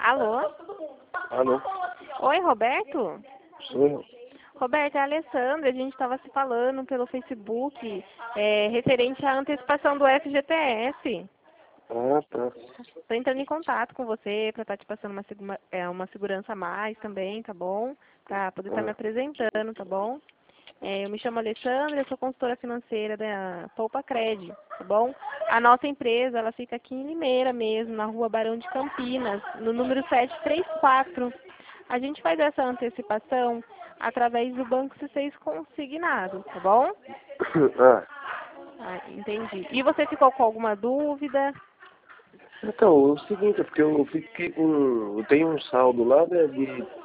Alô? Alô? Oi, Roberto? Sou eu. Roberto, é a Alessandra. A gente estava se falando pelo Facebook referente à antecipação do FGTS. Ah, tá. Estou entrando em contato com você para estar te passando uma segurança a mais também, tá bom? Para poder estar me Ah, apresentando, tá bom? Eu me chamo Alessandra, eu sou consultora financeira da Poupa Cred, tá bom? A nossa empresa, ela fica aqui em Limeira mesmo, na rua Barão de Campinas, no número 734. A gente faz essa antecipação através do Banco C6 Consignado, tá bom? ah. Ah, entendi. E você ficou com alguma dúvida? Então, é o seguinte, é porque eu fiquei com... Eu tenho um saldo lá, né, de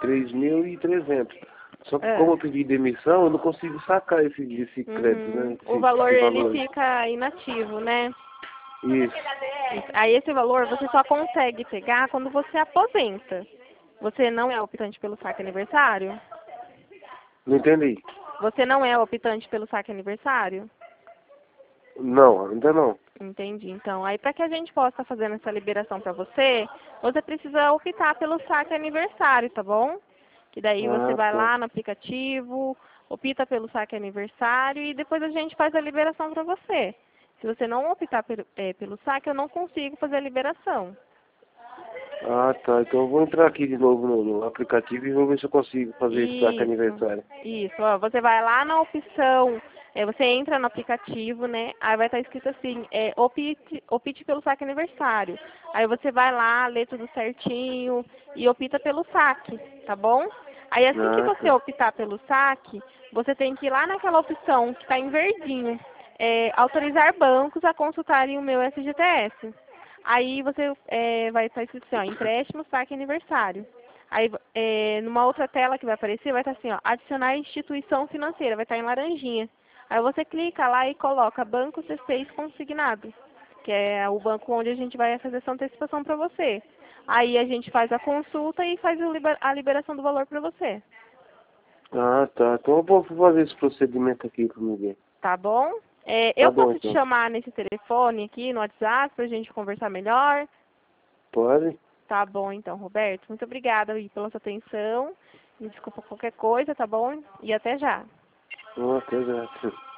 3.300. Só que Ah, como eu pedi demissão, eu não consigo sacar esse crédito, uhum. né? O valor, Esse ele valor. fica inativo, né? Isso. Isso. Aí esse valor você só consegue pegar quando você aposenta. Você não é optante pelo saque aniversário? Não entendi. Você não é optante pelo saque aniversário? Não, ainda não. Entendi. Então, aí para que a gente possa estar fazendo essa liberação para você, você precisa optar pelo saque aniversário, tá bom? Que daí você Ah, vai tá. lá no aplicativo, opta pelo saque aniversário e depois a gente faz a liberação para você. Se você não optar pelo saque, eu não consigo fazer a liberação. Ah, tá. Então eu vou entrar aqui de novo no aplicativo e vou ver se eu consigo fazer esse saque Isso, aniversário. isso. Ó, você vai lá na opção, você entra no aplicativo, né? Aí vai estar escrito assim, opte pelo saque aniversário. Aí você vai lá, lê tudo certinho e opta pelo saque, tá bom? Aí assim que Ah, você tá. optar pelo saque, você tem que ir lá naquela opção que está em verdinho, autorizar bancos a consultarem o meu FGTS. Aí você vai estar escrito assim, ó, empréstimo, saque aniversário. Aí, numa outra tela que vai aparecer, vai estar assim, ó, adicionar instituição financeira, vai estar em laranjinha. Aí você clica lá e coloca Banco C6 Consignado, que é o banco onde a gente vai fazer essa antecipação para você. Aí a gente faz a consulta e faz a liberação do valor para você. Ah, tá. Então eu vou fazer esse procedimento aqui comigo. Tá bom? Tá Eu bom, posso te então. chamar nesse telefone aqui, no WhatsApp, para a gente conversar melhor? Pode? Tá bom, então, Roberto. Muito obrigada aí pela sua atenção. Me desculpa qualquer coisa, tá bom? E até já. Até já.